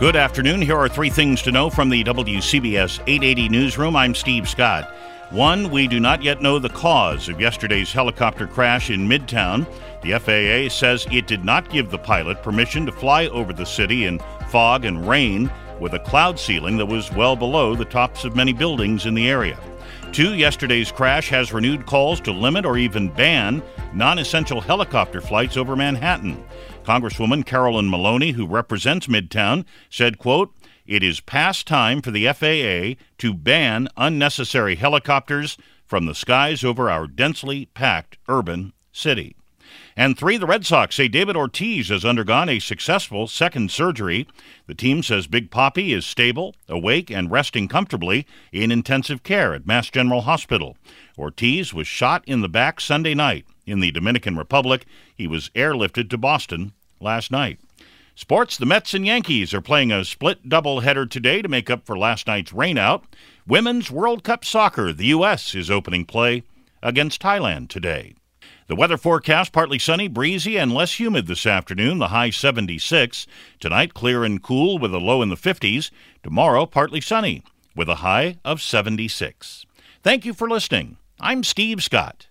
Good afternoon. Here are three things to know from the WCBS 880 newsroom. I'm Steve Scott. One, we do not yet know the cause of yesterday's helicopter crash in Midtown. The FAA says it did not give the pilot permission to fly over the city in fog and rain with a cloud ceiling that was well below the tops of many buildings in the area. Two, yesterday's crash has renewed calls to limit or even ban non-essential helicopter flights over Manhattan. Congresswoman Carolyn Maloney, who represents Midtown, said, quote, "It is past time for the FAA to ban unnecessary helicopters from the skies over our densely packed urban city." And three, the Red Sox say David Ortiz has undergone a successful second surgery. The team says Big Papi is stable, awake, and resting comfortably in intensive care at Mass General Hospital. Ortiz was shot in the back Sunday night. In the Dominican Republic, he was airlifted to Boston last night. Sports, the Mets and Yankees are playing a split doubleheader today to make up for last night's rainout. Women's World Cup Soccer, the U.S. is opening play against Thailand today. The weather forecast, partly sunny, breezy, and less humid this afternoon, the high 76. Tonight, clear and cool with a low in the 50s. Tomorrow, partly sunny with a high of 76. Thank you for listening. I'm Steve Scott.